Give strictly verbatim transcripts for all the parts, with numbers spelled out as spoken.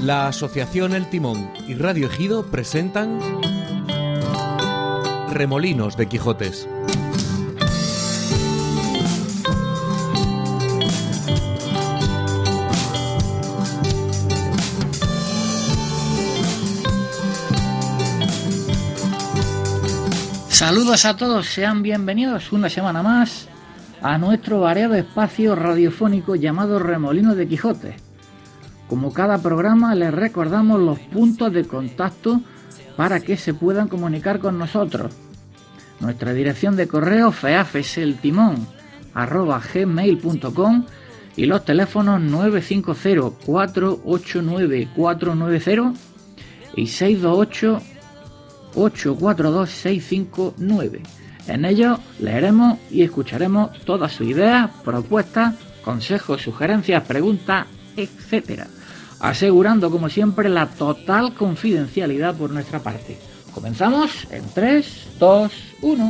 La Asociación El Timón y Radio Ejido presentan Remolinos de Quijotes. Saludos a todos, sean bienvenidos una semana más a nuestro variado espacio radiofónico llamado Remolinos de Quijote. Como cada programa, les recordamos los puntos de contacto para que se puedan comunicar con nosotros. Nuestra dirección de correo feafeseltimón arroba gmail punto com y los teléfonos nueve cinco cero, cuatro ocho nueve, cuatro nueve cero y seis dos ocho, ocho cuatro dos, seis cinco nueve. En ellos leeremos y escucharemos todas sus ideas, propuestas, consejos, sugerencias, preguntas, etcétera, asegurando como siempre la total confidencialidad por nuestra parte. Comenzamos en tres, dos, uno.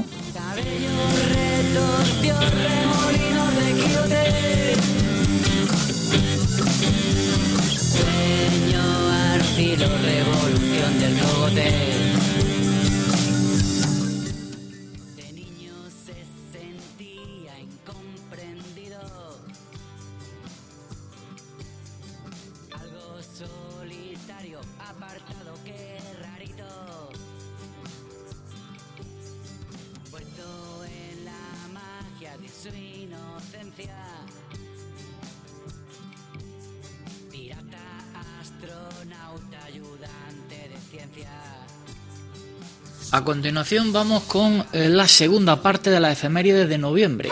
Sueño, arcilo, revolución del cogote. A continuación vamos con eh, la segunda parte de las efemérides de noviembre.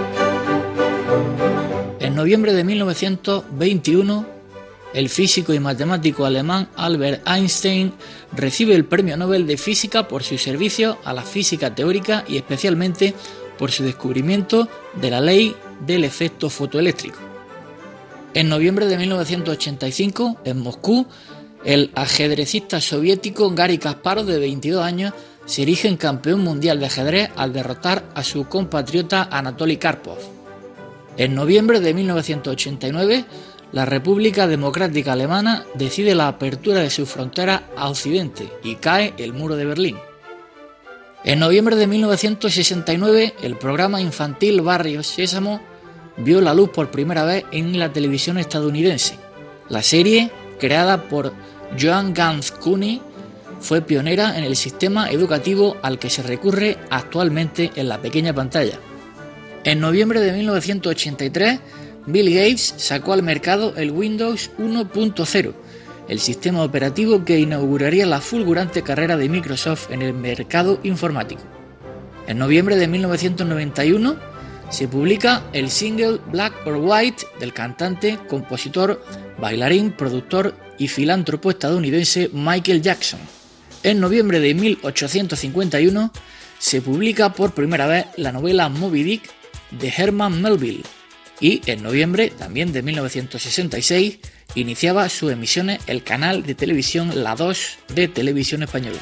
En noviembre de mil novecientos veintiuno, el físico y matemático alemán Albert Einstein recibe el Premio Nobel de Física por su servicio a la física teórica y especialmente por su descubrimiento de la ley del efecto fotoeléctrico. En noviembre de mil novecientos ochenta y cinco, en Moscú, el ajedrecista soviético Garry Kasparov, de veintidós años, se erige en campeón mundial de ajedrez al derrotar a su compatriota Anatoly Karpov. En noviembre de mil novecientos ochenta y nueve, la República Democrática Alemana decide la apertura de sus fronteras a Occidente y cae el muro de Berlín. En noviembre de mil novecientos sesenta y nueve, el programa infantil Barrio Sésamo vio la luz por primera vez en la televisión estadounidense. La serie, creada por Joan Ganz Cooney, fue pionera en el sistema educativo al que se recurre actualmente en la pequeña pantalla. En noviembre de mil novecientos ochenta y tres, Bill Gates sacó al mercado el Windows uno punto cero, el sistema operativo que inauguraría la fulgurante carrera de Microsoft en el mercado informático. En noviembre de mil novecientos noventa y uno se publica el single Black or White del cantante, compositor, bailarín, productor y filántropo estadounidense Michael Jackson. En noviembre de mil ochocientos cincuenta y uno se publica por primera vez la novela Moby Dick de Herman Melville y en noviembre también de mil novecientos sesenta y seis iniciaba sus emisiones el canal de televisión La dos de Televisión Española.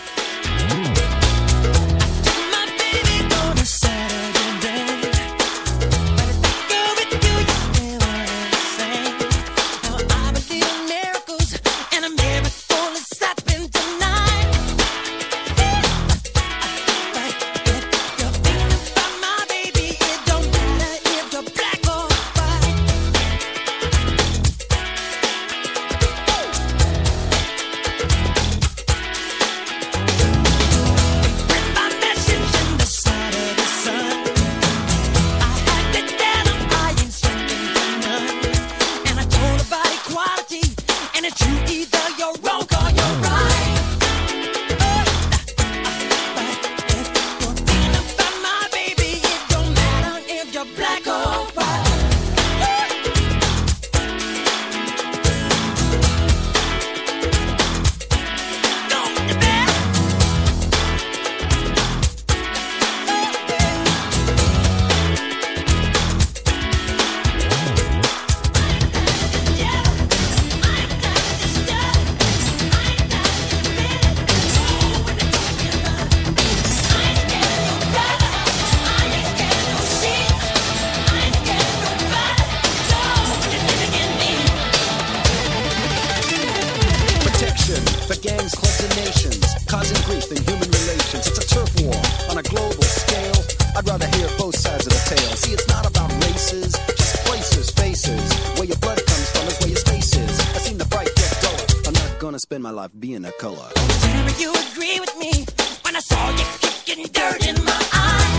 rather hear both sides of the tale. See, it's not about races, just places, faces. Where your blood comes from is where your space is. I seen the fight get duller. I'm not gonna spend my life being a color. Whenever you agree with me when I saw you kicking dirt in my eye.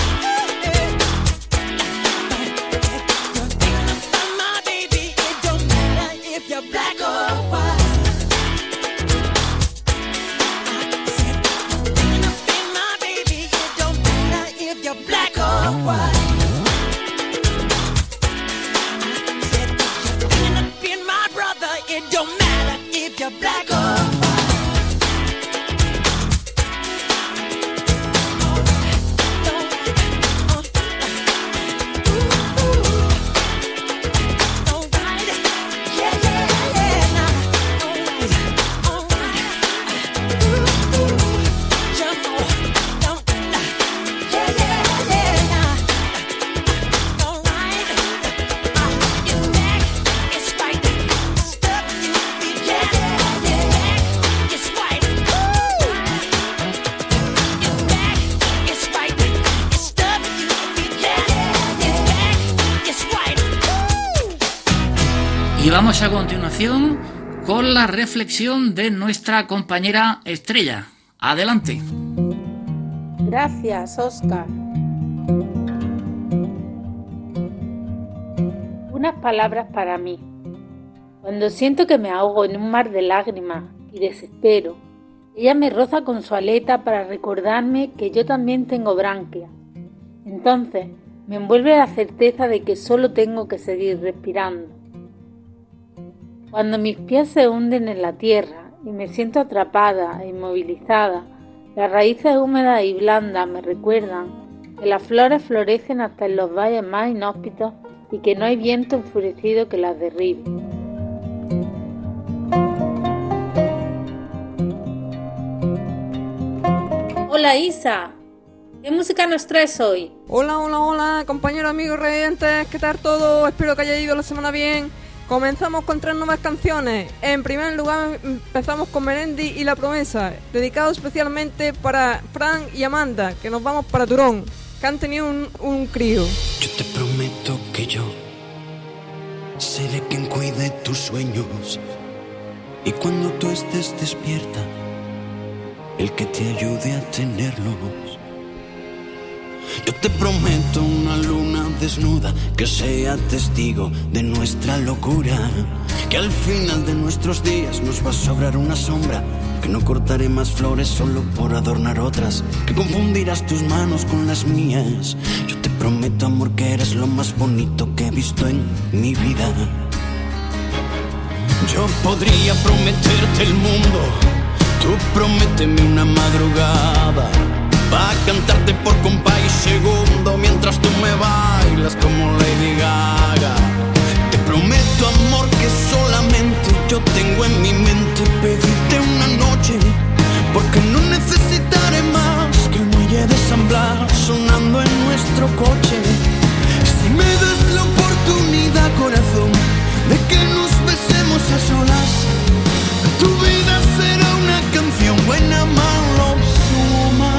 You're thinking about my baby. It don't matter if you're black or white. Black or white. Said you're thinking of being my brother. It don't matter if you're black or white. Y vamos a continuación con la reflexión de nuestra compañera Estrella. Adelante. Gracias, Óscar. Unas palabras para mí. Cuando siento que me ahogo en un mar de lágrimas y desespero, ella me roza con su aleta para recordarme que yo también tengo branquias. Entonces me envuelve la certeza de que solo tengo que seguir respirando. Cuando mis pies se hunden en la tierra y me siento atrapada e inmovilizada, las raíces húmedas y blandas me recuerdan que las flores florecen hasta en los valles más inhóspitos y que no hay viento enfurecido que las derribe. Hola Isa, ¿qué música nos traes hoy? Hola, hola, hola, compañeros, amigos, radiantes, ¿qué tal todo? Espero que haya ido la semana bien. Comenzamos con tres nuevas canciones. En primer lugar empezamos con Melendi y La Promesa, dedicado especialmente para Fran y Amanda, que nos vamos para Turón, que han tenido un, un crío. Yo te prometo que yo seré quien cuide tus sueños, y cuando tú estés despierta, el que te ayude a tenerlos. Yo te prometo una luna desnuda que sea testigo de nuestra locura, que al final de nuestros días nos va a sobrar una sombra, que no cortaré más flores solo por adornar otras, que confundirás tus manos con las mías. Yo te prometo, amor, que eres lo más bonito que he visto en mi vida. Yo podría prometerte el mundo, tú prométeme una madrugada, pa' cantarte por compás y segundo mientras tú me bailas como Lady Gaga. Te prometo, amor, que solamente yo tengo en mi mente pedirte una noche, porque no necesitaré más que un muelle de San Blas sonando en nuestro coche. Si me das la oportunidad, corazón, de que nos besemos a solas, tu vida será una canción buena, mala o suma.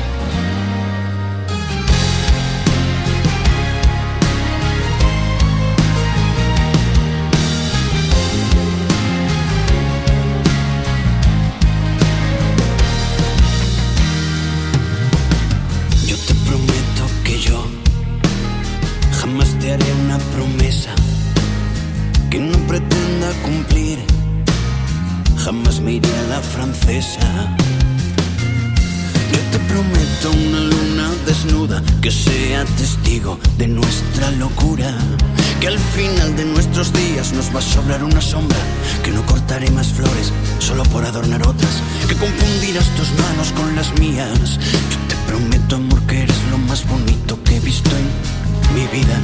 Te haré una promesa que no pretenda cumplir. Jamás me iré a la francesa. Yo te prometo una luna desnuda que sea testigo de nuestra locura, que al final de nuestros días nos va a sobrar una sombra, que no cortaré más flores solo por adornar otras, que confundirás tus manos con las mías. Yo te prometo, amor, que eres lo más bonito que he visto en mi vida.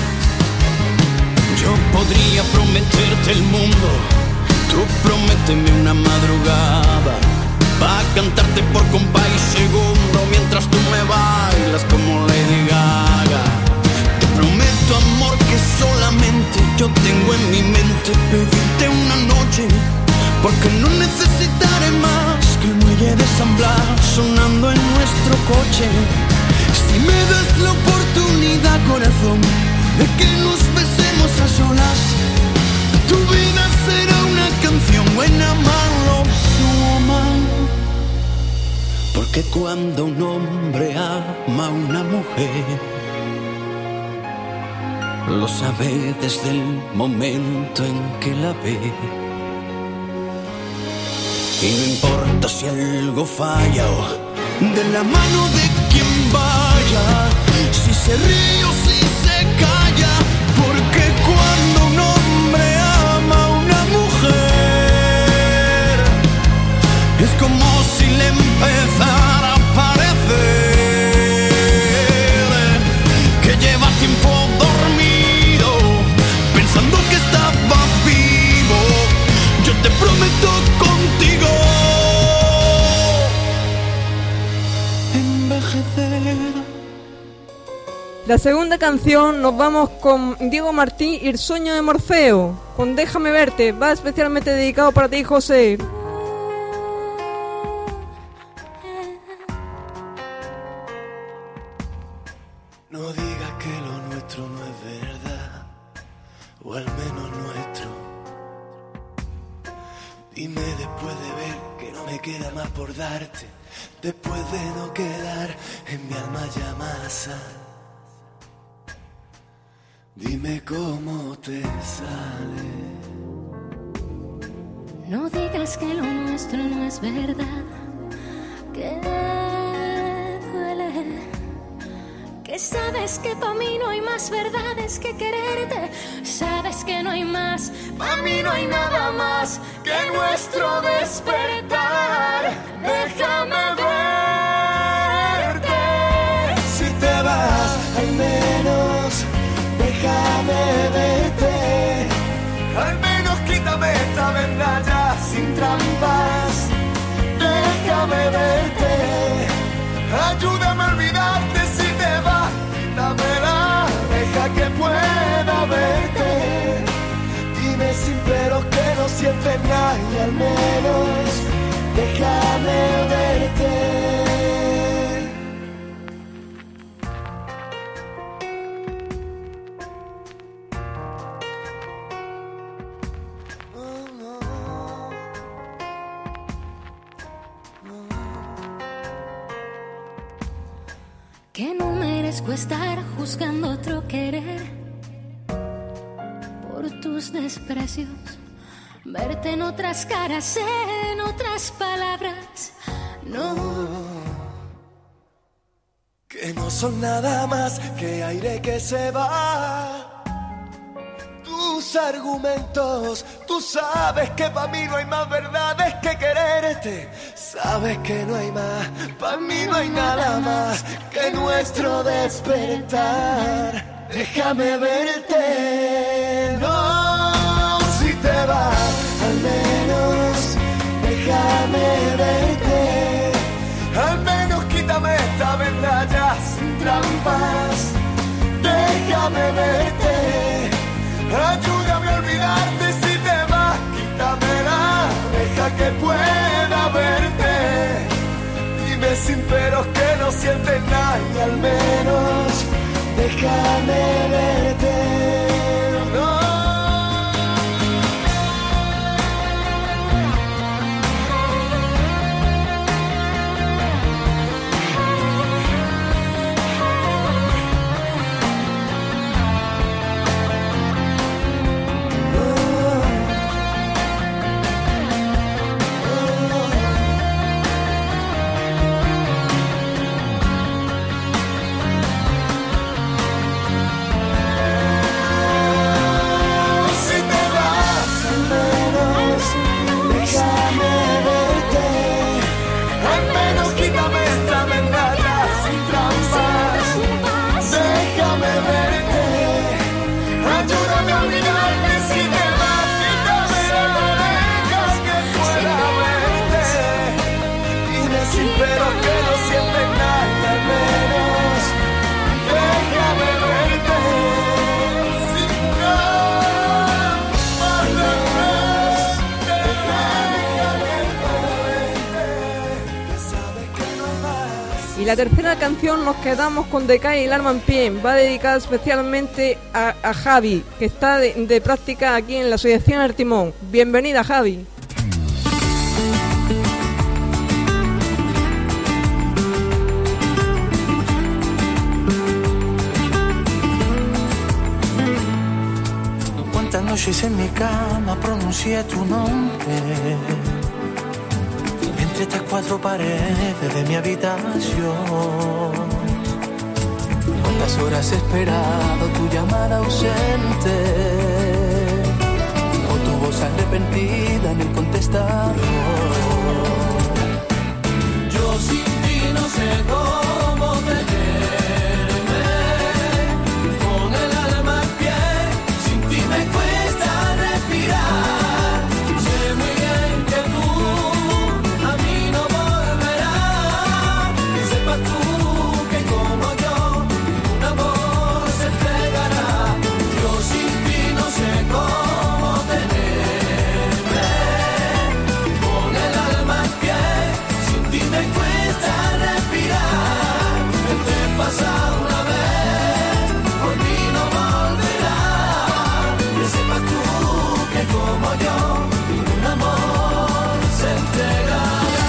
Yo podría prometerte el mundo, tú prométeme una madrugada, pa' cantarte por compás y segundo mientras tú me bailas como Lady Gaga. Te prometo, amor, que solamente yo tengo en mi mente pedirte una noche, porque no necesitaré más que el muelle de San Blas sonando en nuestro coche. Si me das la razón de que nos besemos a solas. Tu vida será una canción, buena, mala, woman. Porque cuando un hombre ama a una mujer, lo sabe desde el momento en que la ve. Y no importa si algo falla o de la mano de quien vaya, si se ríe o si se calla, porque cuando un hombre ama a una mujer, es como si le empezara a parecer que lleva tiempo dormido, pensando que estaba vivo. Yo te prometo contigo envejecer. La segunda canción nos vamos con Diego Martí y El sueño de Morfeo, con Déjame verte, va especialmente dedicado para ti, José. No digas que lo nuestro no es verdad, o al menos nuestro. Dime después de ver que no me queda más por darte, después de no quedar en mi alma ya masa. Dime cómo te sale. No digas que lo nuestro no es verdad, que duele, que sabes que pa' mí no hay más verdades que quererte, sabes que no hay más, pa' mí no hay nada más que nuestro despertar. Déjame verte. Si te vas, al menos déjame verte. Al menos quítame esta venda ya sin trampas. Déjame verte. Ayúdame a olvidarte si te vas. Quítamela, deja que pueda verte. Dime sin peros que no sientes nada y al menos déjame verte. Que no merezco estar juzgando otro querer por tus desprecios, verte en otras caras, en otras palabras. No, que no son nada más que aire que se va. Tus argumentos, tú sabes que pa' mí no hay más verdades que quererte. Sabes que no hay más, pa' mí no hay nada más que nuestro despertar. Déjame verte, no, si te vas, al menos déjame verte. Al menos quítame esta venda ya sin trampas. Déjame verte. Ayúdame a olvidarte si te vas, quítamela, deja que pueda verte. Dime sin peros que no sientes nada y al menos déjame verte. No. la tercera canción nos quedamos con Decay y el alma en pie. Va dedicada especialmente a, a Javi, que está de, de práctica aquí en la Asociación El Timón. Bienvenida, Javi. Cuántas noches en mi cama pronuncié tu nombre entre estas cuatro paredes de mi habitación. Cuántas horas he esperado tu llamada ausente o tu voz arrepentida en el contestador. Yo sin ti no sé cómo tenerme, con el alma en pie, sin ti me cuesta respirar. Sé muy bien que tú a mí no volverás, que sepas tú que como yo un amor se entregará. Yo sin ti no sé cómo tenerme, con el alma en pie, sin ti me cuesta respirar. El tren pasa una vez, por mí no volverá. Que sepas tú que como yo un amor se entregará.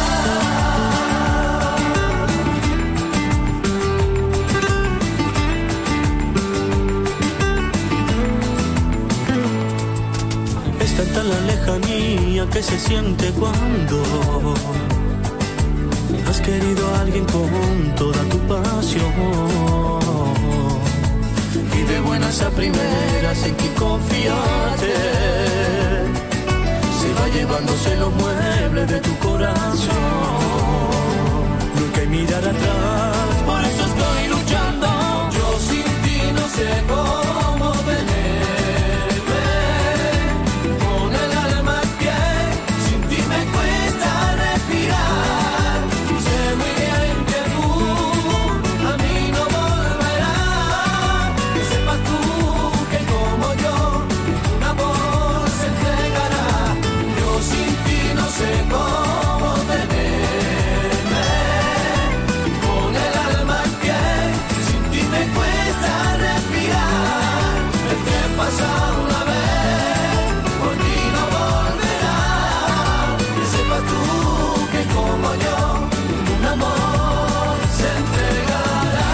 Es tanta la lejanía que se siente cuando has querido a alguien con toda tu pasión. Y de buenas a primeras en que confiaste, se va llevándose los muebles de tu corazón. Nunca hay mirar atrás, por eso estoy luchando. Yo sin ti no sé cómo tenerme, con el alma en pie, sin ti me cuesta respirar. Sé muy bien que tú a mí no volverás, que sepas tú que como yo un amor se entregará. Yo sin ti no sé cómo tenerme, con el alma en pie, sin ti me cuesta respirar. El tren pasa una vez, por ti no volverá. Que sepas tú que como yo un amor se entregará.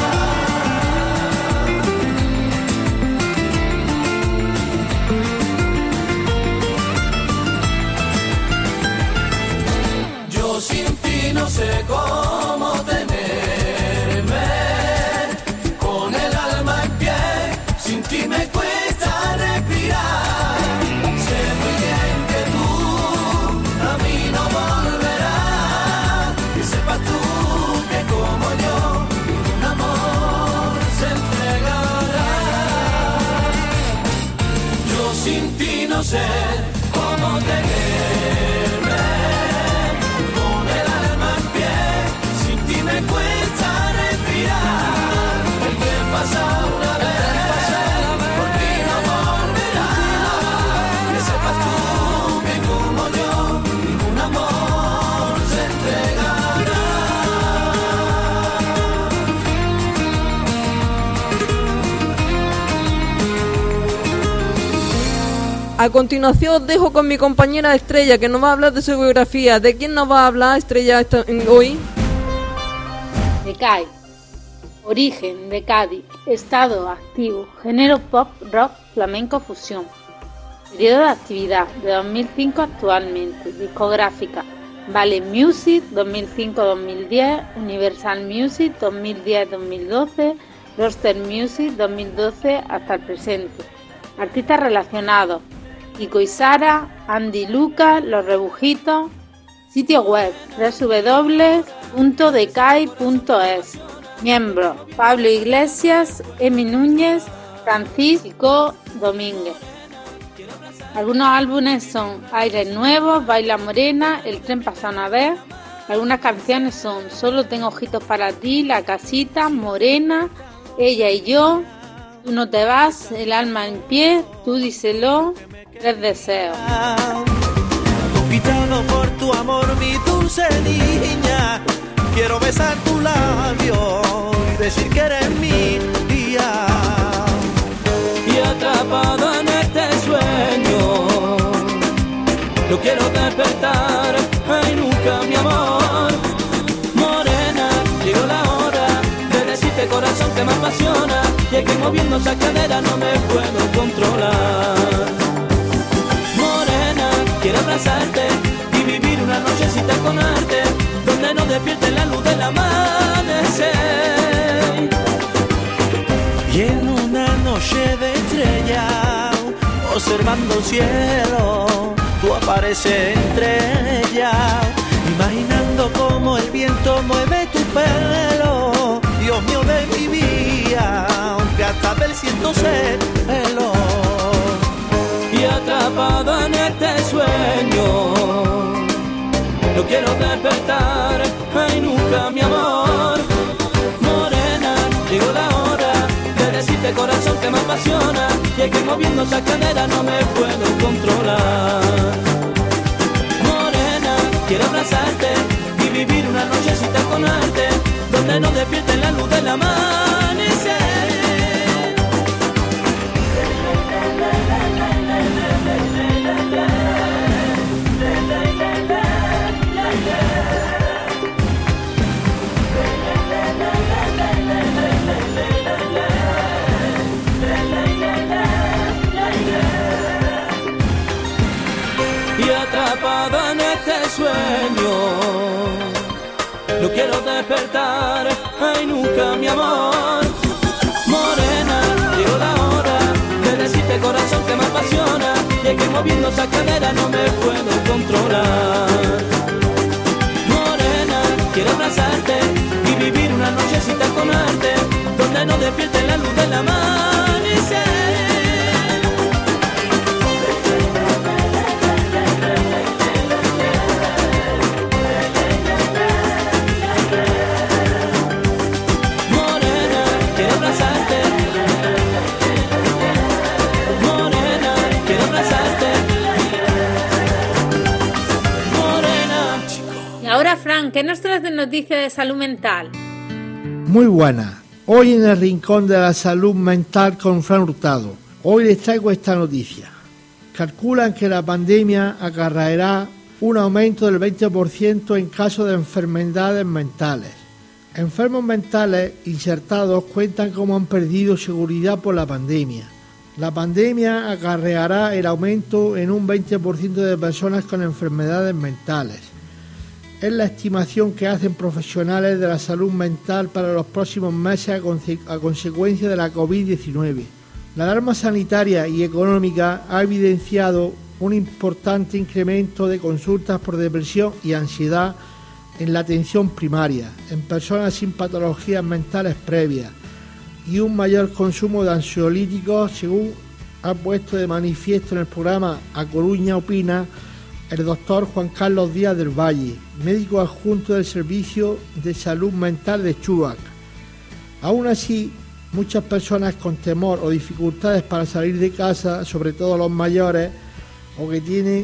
Yo sin ti no sé cómo tenerme, con el alma en pie, sin ti me cuesta respirar. Sé muy bien que tú a mí no volverás, que sepas tú que como yo un amor se entregará. Yo sin ti no sé cómo tenerme, con el alma en pie, sin ti me cuesta respirar. El tren pasa una vez, por ti no volverá. Que sepas tú que como yo un amor se entregará. A continuación os dejo con mi compañera Estrella, que nos va a hablar de su biografía. ¿De quién nos va a hablar, Estrella, esta- hoy? Decay. Origen de Cádiz. Estado activo. Género pop, rock, flamenco, fusión. Periodo de actividad de dos mil cinco actualmente. Discográfica. Vale Music dos mil cinco a dos mil diez, Universal Music dos mil diez a dos mil doce, Roster Music dos mil doce hasta el presente. Artistas relacionados: Kiko y Sara, Andy Lucas, Los Rebujitos. Sitio web doble u doble u doble u punto decay punto es. Miembros: Pablo Iglesias, Emi Núñez, Francisco Domínguez. Algunos álbumes son Aires Nuevos, Baila Morena, El Tren Pasa Una Vez. Algunas canciones son Solo Tengo Ojitos Para Ti, La Casita, Morena, Ella y Yo, Tú No Te Vas, El Alma en Pie, Tú Díselo, Tres Deseos. Conquistado por tu amor, mi dulce niña, Quiero besar tu labio y decir que eres mi día. Y atrapado en este sueño, no quiero despertar, ay nunca mi amor. Morena, llegó la hora de decirte corazón que me apasiona. Y es que moviendo esa cadera no me puedo controlar. Morena, quiero abrazarte y vivir una nochecita con arte, donde no despierte la luz del amanecer. Y en una noche de estrella, observando el cielo, tú apareces entre ellas, imaginando cómo el viento mueve tu pelo. Dios mío de mi vida, aunque hasta del ciento celo. Y atrapado en este sueño, no quiero despertar, ay nunca mi amor. Morena, llegó la hora de decirte corazón que me apasiona. Y es que moviendo esa cadera no me puedo controlar. Morena, quiero abrazarte y vivir una nochecita con arte, donde no despierte la luz del amanecer. Y atrapado en este sueño, no quiero despertar, ay nunca mi amor. Morena, llegó la hora de decirte corazón que me apasiona. Y es que moviendo esa cadera no me puedo controlar. Morena, quiero abrazarte y vivir una nochecita con arte, donde no despierte la luz del amanecer. Ahora, Fran, ¿qué nos traes de noticias de salud mental? Muy buena. Hoy en el Rincón de la Salud Mental con Fran Hurtado. Hoy les traigo esta noticia. Calculan que la pandemia acarreará un aumento del veinte por ciento en casos de enfermedades mentales. Enfermos mentales insertados cuentan cómo han perdido seguridad por la pandemia. La pandemia acarreará el aumento en un veinte por ciento de personas con enfermedades mentales. Es la estimación que hacen profesionales de la salud mental para los próximos meses a, conse- a consecuencia de la covid diecinueve. La alarma sanitaria y económica ha evidenciado un importante incremento de consultas por depresión y ansiedad en la atención primaria, en personas sin patologías mentales previas, y un mayor consumo de ansiolíticos, según ha puesto de manifiesto en el programa A Coruña Opina el doctor Juan Carlos Díaz del Valle, médico adjunto del Servicio de Salud Mental de Chuac. Aún así, muchas personas con temor o dificultades para salir de casa, sobre todo los mayores, o que tienen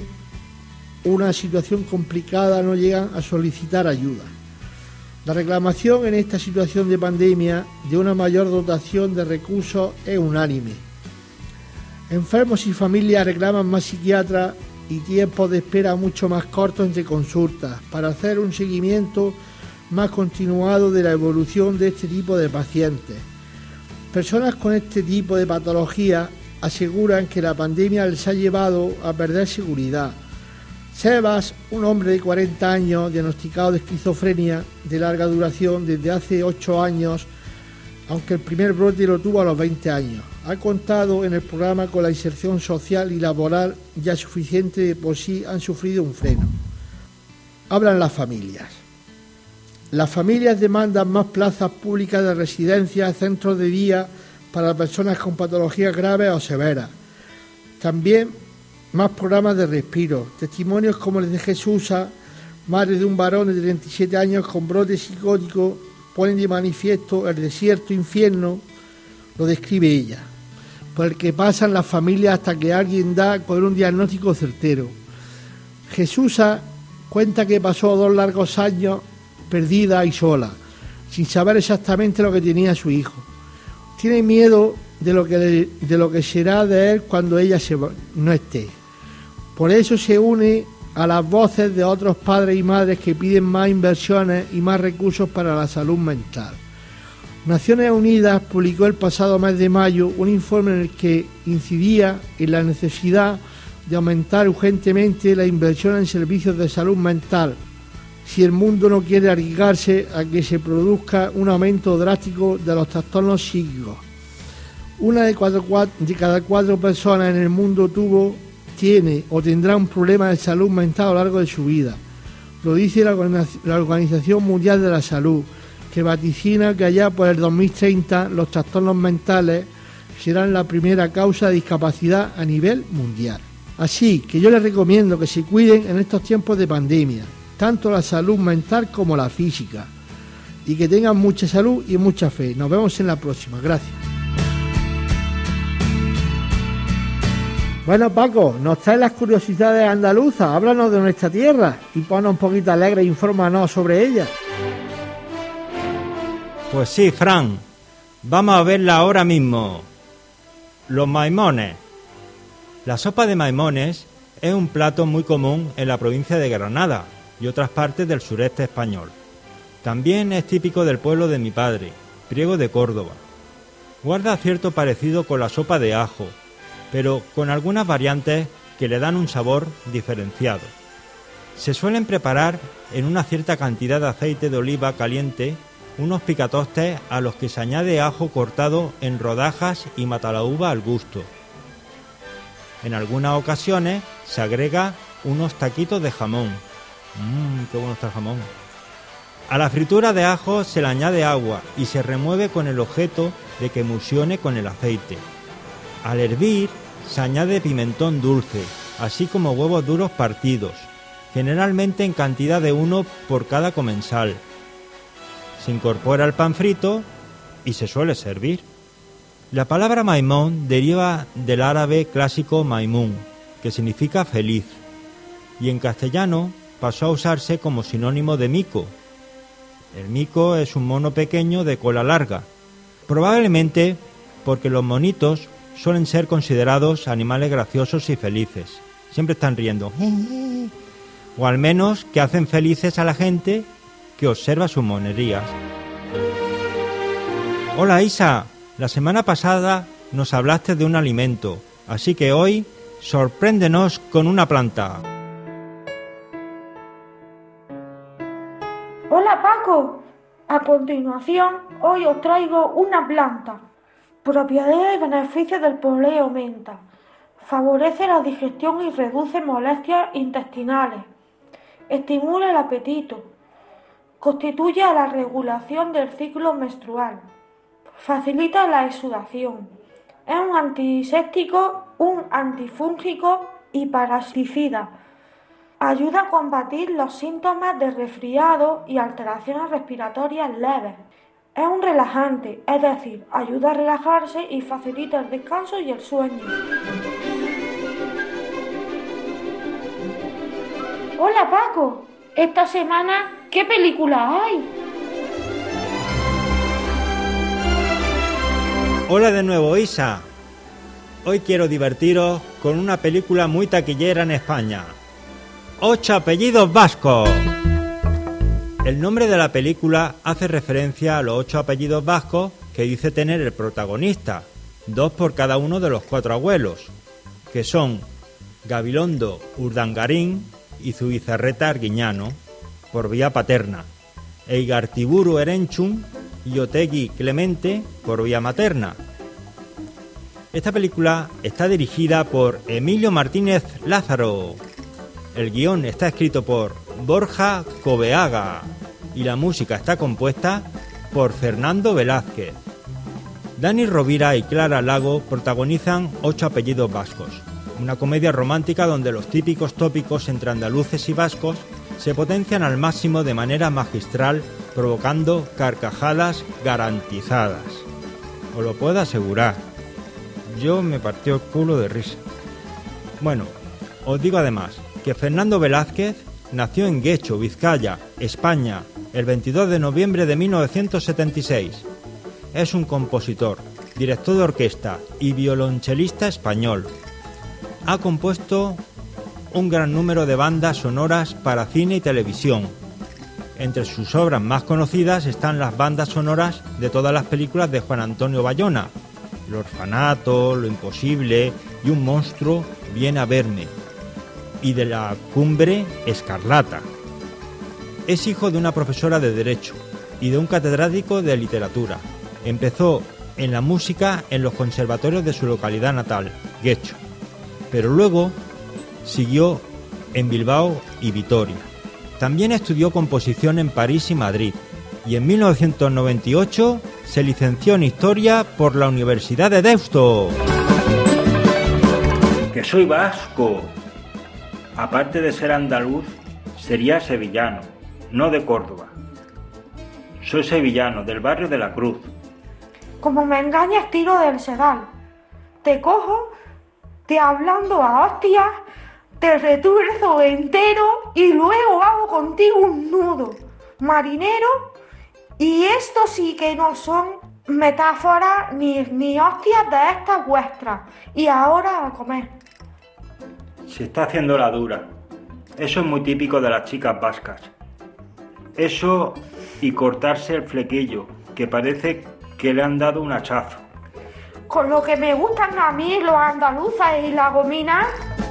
una situación complicada, no llegan a solicitar ayuda. La reclamación en esta situación de pandemia de una mayor dotación de recursos es unánime. Enfermos y familias reclaman más psiquiatras y tiempos de espera mucho más cortos entre consultas para hacer un seguimiento más continuado de la evolución de este tipo de pacientes. Personas con este tipo de patología aseguran que la pandemia les ha llevado a perder seguridad. Sebas, un hombre de cuarenta años diagnosticado de esquizofrenia de larga duración desde hace ocho años, aunque el primer brote lo tuvo a los veinte años, ha contado en el programa con la inserción social y laboral ya suficiente de por sí han sufrido un freno. Hablan las familias. Las familias demandan más plazas públicas de residencia, centros de día para personas con patologías graves o severas. También más programas de respiro. Testimonios como el de Jesús, madre de un varón de treinta y siete años con brote psicótico, ponen de manifiesto el desierto infierno, lo describe ella, por el que pasan las familias hasta que alguien da con un diagnóstico certero. Jesús cuenta que pasó dos largos años perdida y sola, sin saber exactamente lo que tenía su hijo. Tiene miedo de lo que, le, de lo que será de él cuando ella se, no esté. Por eso se une a las voces de otros padres y madres que piden más inversiones y más recursos para la salud mental. Naciones Unidas publicó el pasado mes de mayo un informe en el que incidía en la necesidad de aumentar urgentemente la inversión en servicios de salud mental si el mundo no quiere arriesgarse a que se produzca un aumento drástico de los trastornos psíquicos. Una de, cuatro, de cada cuatro personas en el mundo tuvo, tiene o tendrá un problema de salud mental a lo largo de su vida. Lo dice la, la Organización Mundial de la Salud, que vaticina que allá por el dos mil treinta los trastornos mentales serán la primera causa de discapacidad a nivel mundial. Así que yo les recomiendo que se cuiden en estos tiempos de pandemia, tanto la salud mental como la física, y que tengan mucha salud y mucha fe. Nos vemos en la próxima. Gracias. Bueno, Paco, nos trae las curiosidades andaluzas. Háblanos de nuestra tierra y ponnos un poquito alegre e infórmanos sobre ella. Pues sí, Fran, vamos a verla ahora mismo. Los maimones. La sopa de maimones es un plato muy común en la provincia de Granada y otras partes del sureste español. También es típico del pueblo de mi padre, Priego de Córdoba. Guarda cierto parecido con la sopa de ajo, pero con algunas variantes que le dan un sabor diferenciado. Se suelen preparar en una cierta cantidad de aceite de oliva caliente unos picatostes a los que se añade ajo cortado en rodajas y matalaúva al gusto. En algunas ocasiones se agrega unos taquitos de jamón. Mmm, qué bueno está el jamón. A la fritura de ajo se le añade agua y se remueve con el objeto de que emulsione con el aceite. Al hervir se añade pimentón dulce, así como huevos duros partidos, generalmente en cantidad de uno por cada comensal. Se incorpora el pan frito y se suele servir. La palabra maimón deriva del árabe clásico maimun, que significa feliz, y en castellano pasó a usarse como sinónimo de mico. El mico es un mono pequeño de cola larga, probablemente porque los monitos suelen ser considerados animales graciosos y felices. Siempre están riendo, o al menos que hacen felices a la gente que observa sus monerías. Hola Isa, la semana pasada nos hablaste de un alimento, así que hoy sorpréndenos con una planta. Hola Paco, a continuación hoy os traigo una planta. Propiedades y beneficios del poleo menta. Favorece la digestión y reduce molestias intestinales. Estimula el apetito. Constituye a la regulación del ciclo menstrual. Facilita la exudación. Es un antiséptico, un antifúngico y parasiticida. Ayuda a combatir los síntomas de resfriado y alteraciones respiratorias leves. Es un relajante, es decir, ayuda a relajarse y facilita el descanso y el sueño. Hola Paco, esta semana, ¿qué película hay? Hola de nuevo Isa. Hoy quiero divertiros con una película muy taquillera en España. Ocho apellidos vascos. El nombre de la película hace referencia a los ocho apellidos vascos que dice tener el protagonista, dos por cada uno de los cuatro abuelos, que son Gabilondo Urdangarín y Zubizarreta Arguiñano, por vía paterna, e Igartiburu Erenchun y Otegui Clemente, por vía materna. Esta película está dirigida por Emilio Martínez Lázaro. El guión está escrito por Borja Coveaga y la música está compuesta por Fernando Velázquez. Dani Rovira y Clara Lago protagonizan Ocho apellidos vascos, una comedia romántica donde los típicos tópicos entre andaluces y vascos se potencian al máximo de manera magistral, provocando carcajadas garantizadas. Os lo puedo asegurar. Yo me partió el culo de risa. Bueno, os digo además que Fernando Velázquez nació en Guecho, Vizcaya, España, el veintidós de noviembre de mil novecientos setenta y seis. Es un compositor, director de orquesta y violonchelista español. Ha compuesto un gran número de bandas sonoras para cine y televisión. Entre sus obras más conocidas están las bandas sonoras de todas las películas de Juan Antonio Bayona: El orfanato, Lo imposible y Un monstruo viene a verme, y de La cumbre escarlata. Es hijo de una profesora de Derecho y de un catedrático de Literatura. Empezó en la música en los conservatorios de su localidad natal, Guecho, pero luego siguió en Bilbao y Vitoria. También estudió composición en París y Madrid, y en mil novecientos noventa y ocho se licenció en Historia por la Universidad de Deusto. Que soy vasco. Aparte de ser andaluz, sería sevillano, no de Córdoba. Soy sevillano, del barrio de la Cruz. Como me engañas, tiro del sedal. Te cojo, te hablando a hostias, te retuerzo entero y luego hago contigo un nudo, marinero. Y esto sí que no son metáforas ni, ni hostias de estas vuestras. Y ahora a comer. Se está haciendo la dura. Eso es muy típico de las chicas vascas. Eso y cortarse el flequillo, que parece que le han dado un hachazo. Con lo que me gustan a mí los andaluzas y la gomina.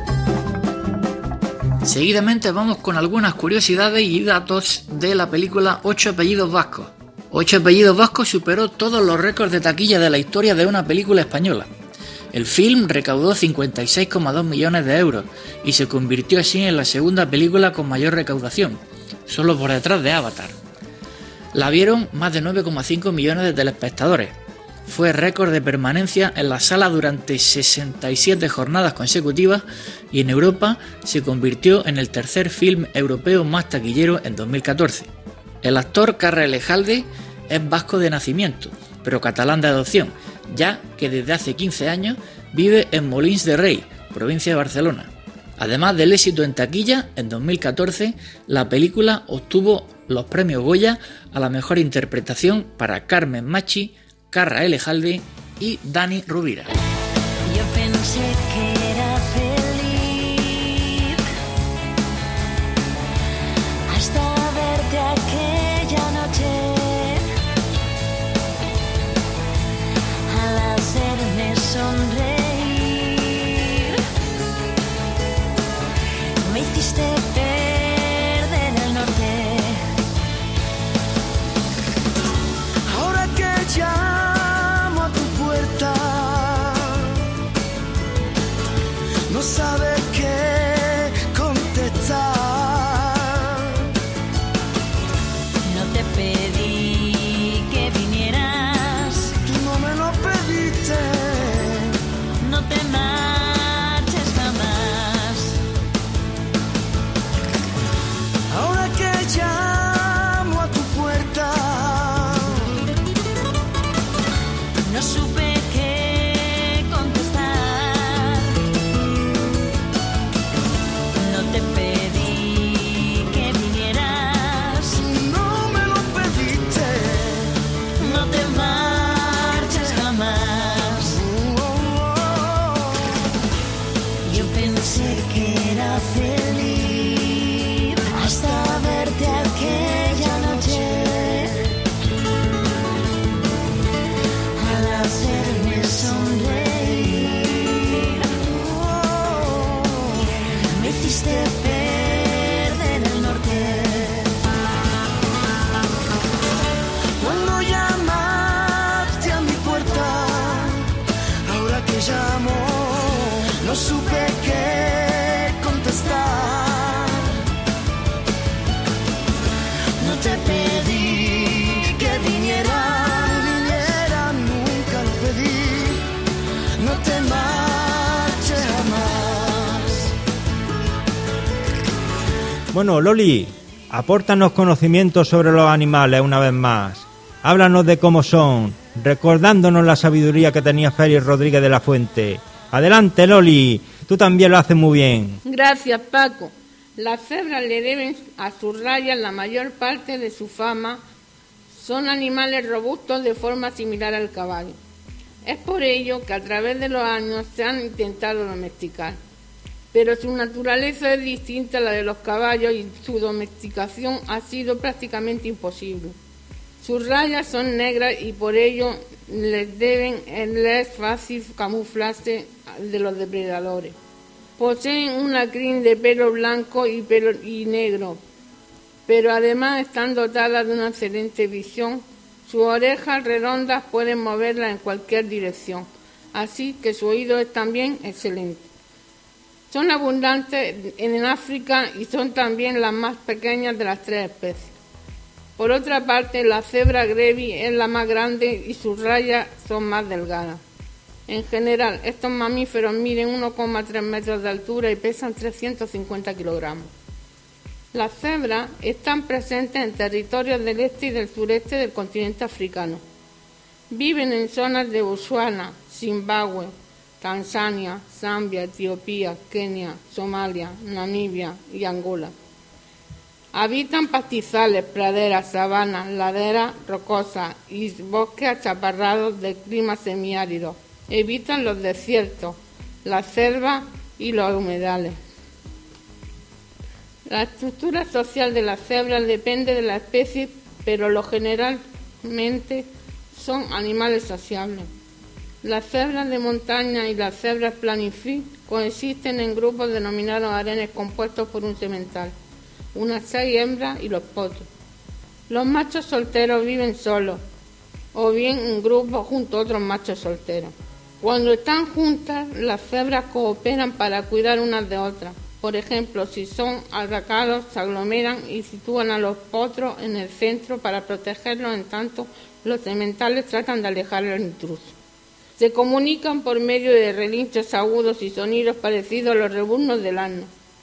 Seguidamente vamos con algunas curiosidades y datos de la película Ocho apellidos vascos. Ocho apellidos vascos superó todos los récords de taquilla de la historia de una película española. El film recaudó cincuenta y seis coma dos millones de euros y se convirtió así en la segunda película con mayor recaudación, solo por detrás de Avatar. La vieron más de nueve coma cinco millones de telespectadores. Fue récord de permanencia en la sala durante sesenta y siete jornadas consecutivas y en Europa se convirtió en el tercer film europeo más taquillero en dos mil catorce. El actor Carra Elejalde es vasco de nacimiento, pero catalán de adopción, ya que desde hace quince años vive en Molins de Rei, provincia de Barcelona. Además del éxito en taquilla, en dos mil catorce la película obtuvo los premios Goya a la mejor interpretación para Carmen Machi, Carra Elejalde y Dani Rovira. Yo pensé que era feliz hasta verte aquella noche. Al hacerme sonreír, me hiciste perder el norte. Ahora que llamo a tu puerta, no sabe qué contestar. No te pedí que vinieras, Tú no me lo pediste. no te marches jamás. Ahora que llamo a tu puerta, No supe qué contestar. No te pedí que vinieras, no me lo pediste. no te marches jamás. Yo pensé que era feliz hasta verte aquella noche. Al hacerme sonreír, me hiciste perder el norte. Cuando llamaste a mi puerta, ahora que llamo, no supe qué contestar. No te pedí que viniera, Viniera, nunca lo pedí. No te marches jamás. Bueno, Loli, apórtanos conocimientos sobre los animales una vez más. Háblanos de cómo son, recordándonos la sabiduría que tenía Félix Rodríguez de la Fuente. Adelante, Loli, tú también lo haces muy bien. Gracias, Paco. Las cebras le deben a sus rayas la mayor parte de su fama. Son animales robustos de forma similar al caballo. Es por ello que a través de los años se han intentado domesticar. Pero su naturaleza es distinta a la de los caballos y su domesticación ha sido prácticamente imposible. Sus rayas son negras y por ello les deben les es fácil camuflarse de los depredadores. Poseen una crin de pelo blanco y pelo y negro, pero además están dotadas de una excelente visión. Sus orejas redondas pueden moverlas en cualquier dirección, así que su oído es también excelente. Son abundantes en África y son también las más pequeñas de las tres especies. Por otra parte, la cebra grevi es la más grande y sus rayas son más delgadas. En general, estos mamíferos miden uno coma tres metros de altura y pesan trescientos cincuenta kilogramos. Las cebras están presentes en territorios del este y del sureste del continente africano. Viven en zonas de Botsuana, Zimbabue, Tanzania, Zambia, Etiopía, Kenia, Somalia, Namibia y Angola. Habitan pastizales, praderas, sabanas, laderas rocosas y bosques achaparrados de clima semiárido. Evitan los desiertos, las selvas y los humedales. La estructura social de las cebras depende de la especie, pero lo generalmente son animales sociables. Las cebras de montaña y las cebras planifi coexisten en grupos denominados harenes compuestos por un semental, unas seis hembras y los potros. Los machos solteros viven solos o bien en grupos junto a otros machos solteros. Cuando están juntas, las cebras cooperan para cuidar unas de otras. Por ejemplo, si son atracados, se aglomeran y sitúan a los potros en el centro para protegerlos, en tanto los sementales tratan de alejar al intruso. Se comunican por medio de relinchos agudos y sonidos parecidos a los rebuznos del asno.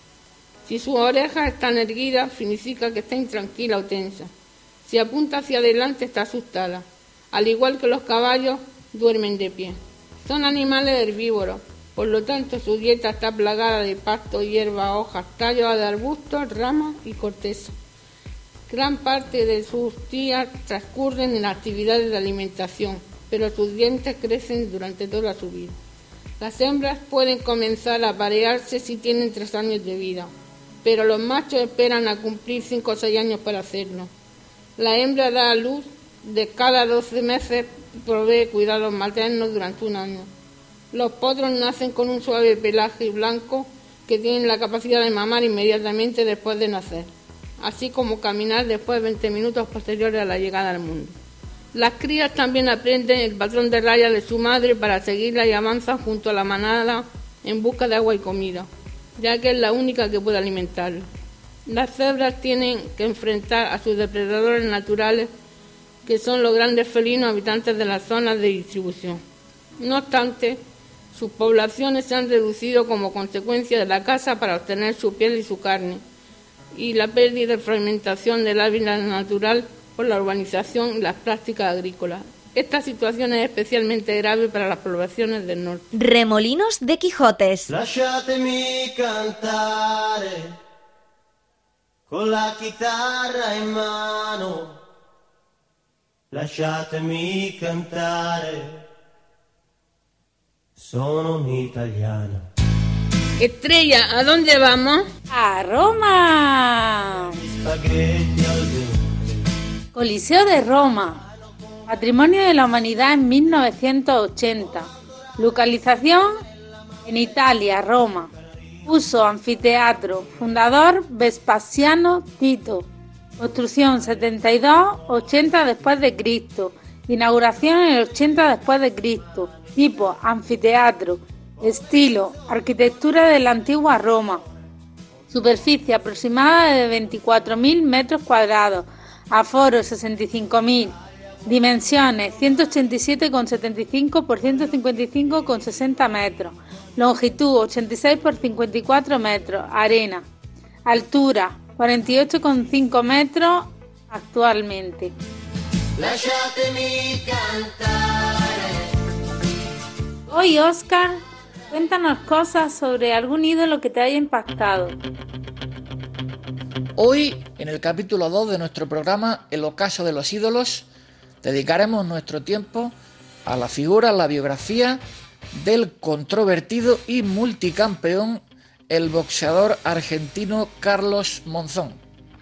Si sus orejas están erguidas, significa que está intranquila o tensa. Si apunta hacia adelante, está asustada. Al igual que los caballos, duermen de pie. Son animales herbívoros, por lo tanto su dieta está plagada de pasto, hierba, hojas, tallos de arbustos, ramas y corteza. Gran parte de sus días transcurren en actividades de alimentación, pero sus dientes crecen durante toda su vida. Las hembras pueden comenzar a aparearse si tienen tres años de vida, pero los machos esperan a cumplir cinco o seis años para hacerlo. La hembra da a luz de cada doce meses y provee cuidados maternos durante un año. Los potros nacen con un suave pelaje blanco que tienen la capacidad de mamar inmediatamente después de nacer, así como caminar después de veinte minutos posteriores a la llegada al mundo. Las crías también aprenden el patrón de rayas de su madre para seguirla y avanzan junto a la manada en busca de agua y comida, ya que es la única que puede alimentarla. Las cebras tienen que enfrentar a sus depredadores naturales, que son los grandes felinos habitantes de las zonas de distribución. No obstante, sus poblaciones se han reducido como consecuencia de la caza para obtener su piel y su carne, y la pérdida y fragmentación del hábitat natural por la urbanización y las prácticas agrícolas. Esta situación es especialmente grave para las poblaciones del norte. Remolinos de Quijotes. Lasciatemi cantare con la chitarra in mano. Lasciatemi cantare. Sono un italiano. Estrella, ¿a dónde vamos? ¡A Roma! Spaghetti al dente. Coliseo de Roma, Patrimonio de la Humanidad en mil novecientos ochenta. Localización en Italia, Roma. Uso anfiteatro. Fundador Vespasiano Tito. Construcción setenta y dos ochenta después de Cristo. Inauguración en el ochenta después de Cristo. Tipo anfiteatro. Estilo arquitectura de la antigua Roma. Superficie aproximada de veinticuatro mil metros cuadrados. Aforo sesenta y cinco mil. Dimensiones ciento ochenta y siete coma setenta y cinco por ciento cincuenta y cinco coma sesenta metros. Longitud ochenta y seis por cincuenta y cuatro metros. Arena. Altura cuarenta y ocho coma cinco metros actualmente. Lasciatemi cantare. Hoy, Oscar, cuéntanos cosas sobre algún ídolo que te haya impactado. Hoy, en el capítulo dos de nuestro programa El ocaso de los ídolos, dedicaremos nuestro tiempo a la figura, la biografía del controvertido y multicampeón, el boxeador argentino Carlos Monzón.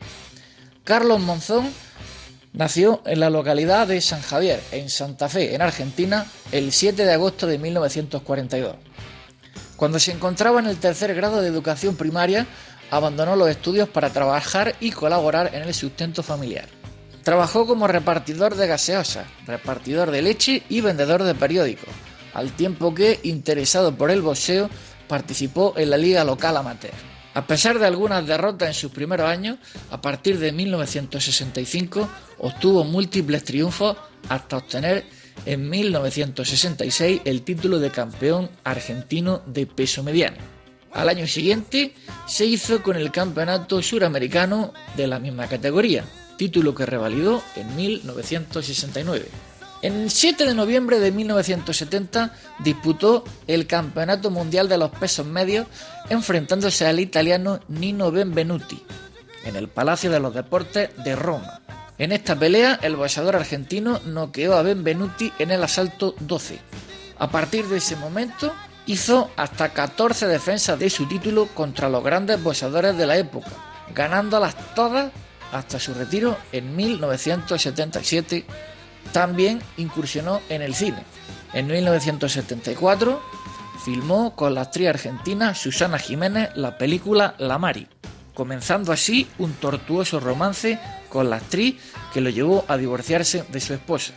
Carlos Monzón nació en la localidad de San Javier, en Santa Fe, en Argentina, el siete de agosto de mil novecientos cuarenta y dos. Cuando se encontraba en el tercer grado de educación primaria, abandonó los estudios para trabajar y colaborar en el sustento familiar. Trabajó como repartidor de gaseosas, repartidor de leche y vendedor de periódicos, al tiempo que, interesado por el boxeo, participó en la liga local amateur. A pesar de algunas derrotas en sus primeros años, a partir de mil novecientos sesenta y cinco obtuvo múltiples triunfos hasta obtener en mil novecientos sesenta y seis el título de campeón argentino de peso mediano. Al año siguiente se hizo con el campeonato suramericano de la misma categoría, título que revalidó en mil novecientos sesenta y nueve. En el siete de noviembre de mil novecientos setenta disputó el Campeonato Mundial de los Pesos Medios enfrentándose al italiano Nino Benvenuti en el Palacio de los Deportes de Roma. En esta pelea el boxeador argentino noqueó a Benvenuti en el asalto doce. A partir de ese momento hizo hasta catorce defensas de su título contra los grandes boxeadores de la época, ganándolas todas hasta su retiro en mil novecientos setenta y siete. También incursionó en el cine. En mil novecientos setenta y cuatro filmó con la actriz argentina Susana Jiménez la película La Mari, comenzando así un tortuoso romance con la actriz que lo llevó a divorciarse de su esposa.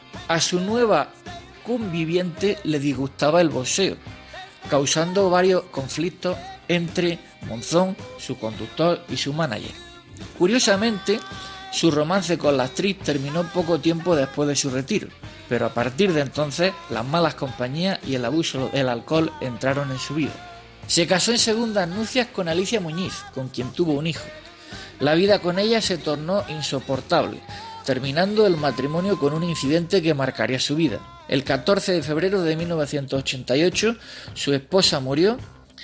A su nueva conviviente le disgustaba el boxeo, causando varios conflictos entre Monzón, su conductor y su manager. Curiosamente, su romance con la actriz terminó poco tiempo después de su retiro, pero a partir de entonces las malas compañías y el abuso del alcohol entraron en su vida. Se casó en segundas nupcias con Alicia Muñiz, con quien tuvo un hijo. La vida con ella se tornó insoportable, terminando el matrimonio con un incidente que marcaría su vida. El catorce de febrero de mil novecientos ochenta y ocho, su esposa murió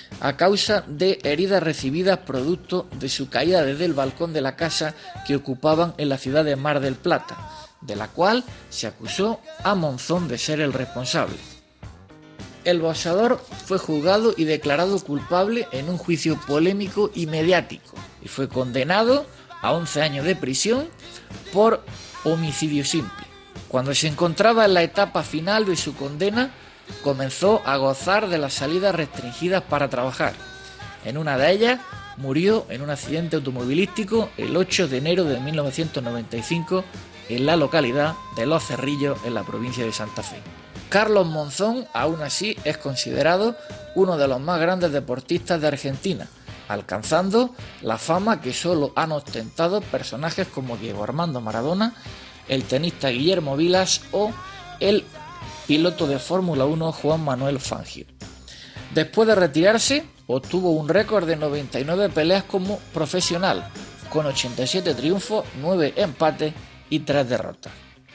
a causa de heridas recibidas producto de su caída desde el balcón de la casa que ocupaban en la ciudad de Mar del Plata, de la cual se acusó a Monzón de ser el responsable. El boxeador fue juzgado y declarado culpable en un juicio polémico y mediático y fue condenado a once años de prisión por homicidio simple. Cuando se encontraba en la etapa final de su condena, comenzó a gozar de las salidas restringidas para trabajar. En una de ellas murió en un accidente automovilístico el ocho de enero de mil novecientos noventa y cinco en la localidad de Los Cerrillos, en la provincia de Santa Fe. Carlos Monzón, aún así, es considerado uno de los más grandes deportistas de Argentina, alcanzando la fama que solo han ostentado personajes como Diego Armando Maradona, el tenista Guillermo Vilas o el piloto de Fórmula uno Juan Manuel Fangio. Después de retirarse, obtuvo un récord de noventa y nueve peleas como profesional, con ochenta y siete triunfos, nueve empates y tres derrotas.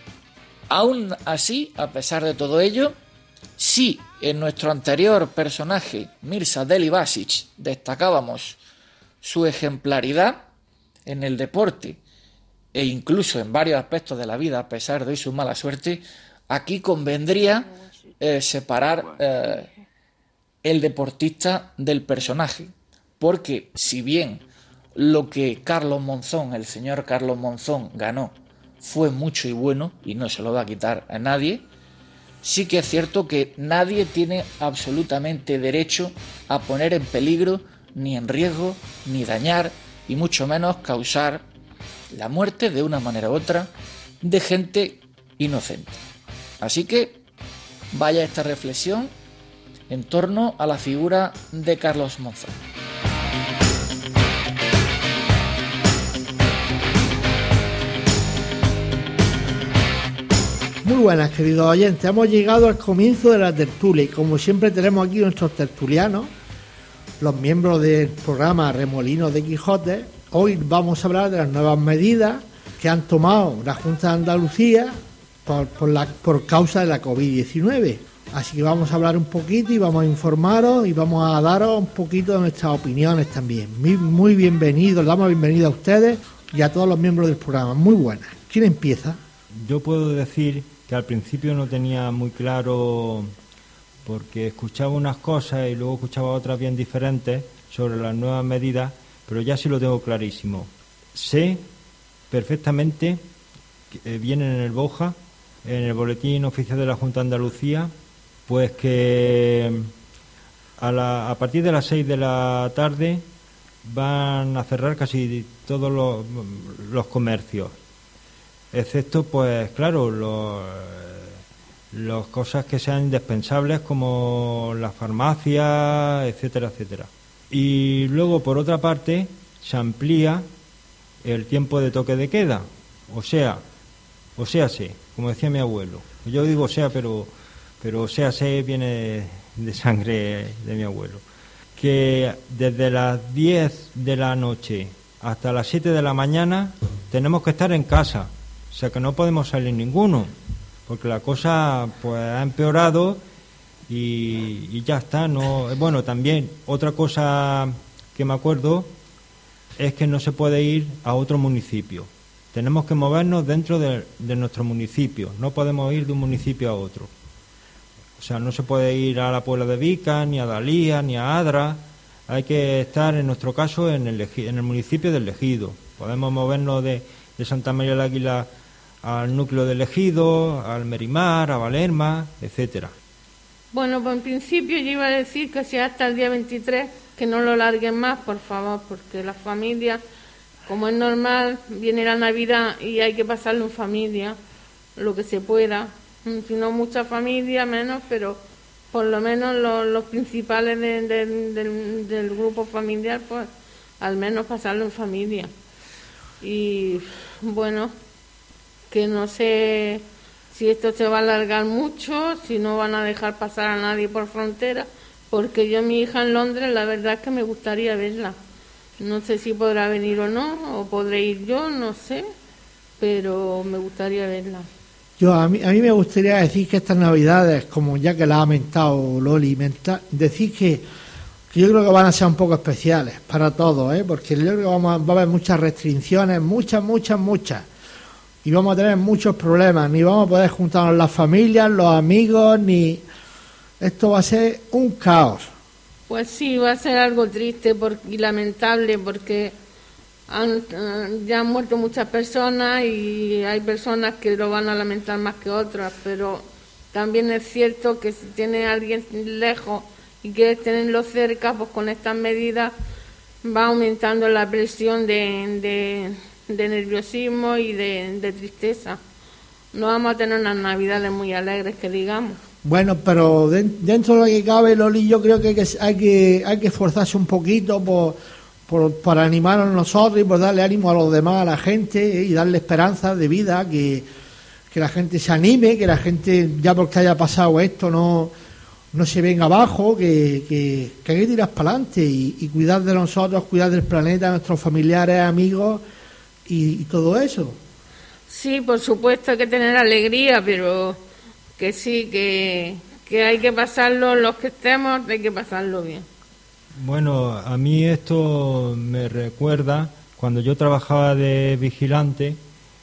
Aún así, a pesar de todo ello, si en nuestro anterior personaje, Mirza Deli Basic, destacábamos su ejemplaridad en el deporte e incluso en varios aspectos de la vida a pesar de su mala suerte, aquí convendría eh, separar eh, el deportista del personaje, porque si bien lo que Carlos Monzón, el señor Carlos Monzón, ganó fue mucho y bueno, y no se lo va a quitar a nadie, sí que es cierto que nadie tiene absolutamente derecho a poner en peligro, ni en riesgo, ni dañar, y mucho menos causar la muerte de una manera u otra de gente inocente. Así que vaya esta reflexión en torno a la figura de Carlos Monzón. Muy buenas, queridos oyentes. Hemos llegado al comienzo de la tertulia y como siempre tenemos aquí nuestros tertulianos, los miembros del programa Remolinos de Quijote. Hoy vamos a hablar de las nuevas medidas que han tomado la Junta de Andalucía por, por, la, por causa de la covid diecinueve. Así que vamos a hablar un poquito y vamos a informaros y vamos a daros un poquito de nuestras opiniones también. Muy, muy bienvenidos, damos la bienvenida a ustedes y a todos los miembros del programa. Muy buenas. ¿Quién empieza? Yo puedo decir que al principio no tenía muy claro, porque escuchaba unas cosas y luego escuchaba otras bien diferentes sobre las nuevas medidas, pero ya sí lo tengo clarísimo. Sé perfectamente que vienen en el BOJA, en el Boletín Oficial de la Junta de Andalucía, pues que a, la, a partir de las seis de la tarde van a cerrar casi todos los, los comercios, excepto, pues claro, los, las cosas que sean indispensables como las farmacias, etcétera, etcétera. Y luego, por otra parte, se amplía el tiempo de toque de queda, o sea, o sea, sí, como decía mi abuelo. Yo digo sea, pero pero sea, se viene de sangre de mi abuelo. Que desde las diez de la noche hasta las siete de la mañana tenemos que estar en casa, o sea que no podemos salir ninguno, porque la cosa pues ha empeorado y, y ya está. No, bueno, también otra cosa que me acuerdo es que no se puede ir a otro municipio. Tenemos que movernos dentro de, de nuestro municipio, no podemos ir de un municipio a otro. O sea, no se puede ir a la Puebla de Vica, ni a Dalía, ni a Adra. Hay que estar, en nuestro caso, en el, en el municipio del Ejido. Podemos movernos de, de Santa María del Águila al núcleo del Ejido, al Merimar, a Valerma, etcétera. Bueno, pues en principio yo iba a decir que si hasta el día veintitrés, que no lo larguen más, por favor, porque las familias, como es normal, viene la Navidad y hay que pasarlo en familia, lo que se pueda. Si no mucha familia, menos, pero por lo menos los, los principales de, de, de, del grupo familiar, pues al menos pasarlo en familia. Y bueno, que no sé si esto se va a alargar mucho, si no van a dejar pasar a nadie por frontera, porque yo, mi hija en Londres, la verdad es que me gustaría verla. No sé si podrá venir o no, o podré ir yo, no sé, pero me gustaría verla. Yo a mí, a mí me gustaría decir que estas Navidades, como ya que la ha mentado Loli, menta, decir que, que yo creo que van a ser un poco especiales para todos, ¿eh? Porque yo creo que vamos a, va a haber muchas restricciones, muchas, muchas, muchas. Y vamos a tener muchos problemas, ni vamos a poder juntarnos las familias, los amigos, ni... Esto va a ser un caos. Pues sí, va a ser algo triste por, y lamentable, porque han, ya han muerto muchas personas y hay personas que lo van a lamentar más que otras, pero también es cierto que si tiene a alguien lejos y quieres tenerlo cerca, pues con estas medidas va aumentando la presión de, de, de nerviosismo y de, de tristeza. No vamos a tener unas Navidades muy alegres, que digamos. Bueno, pero dentro de lo que cabe, Loli, yo creo que hay que, hay que, hay que esforzarse un poquito por, por, para animarnos nosotros y por darle ánimo a los demás, a la gente, ¿eh? Y darle esperanza de vida, que, que la gente se anime, que la gente, ya porque haya pasado esto, no, no se venga abajo, que, que, que hay que tirar para adelante y, y cuidar de nosotros, cuidar del planeta, de nuestros familiares, amigos y, y todo eso. Sí, por supuesto hay que tener alegría, pero... que sí, que, que hay que pasarlo, los que estemos, hay que pasarlo bien. Bueno, a mí esto me recuerda cuando yo trabajaba de vigilante,